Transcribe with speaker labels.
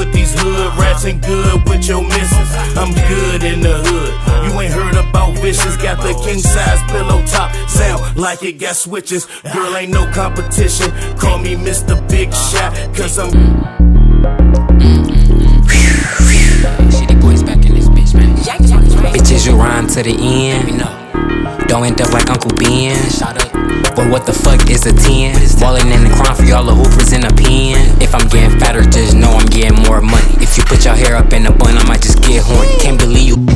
Speaker 1: with these hood rats and good with your missus. I'm good in the hood. You ain't heard about Vicious. Got the king size pillow top. Sound like it got switches. Girl, ain't no competition. Call me Mr. Big Shot, cause I'm
Speaker 2: Shitty boys back in this bitch, man. Bitches, you rhyme to the end. Don't end up like Uncle Ben. But what the fuck is a 10? Ballin' in the crime for y'all the hoopers in the pen. If I'm getting fatter, just know I'm getting more money. If you put your hair up in a bun, I might just get horny. Can't believe you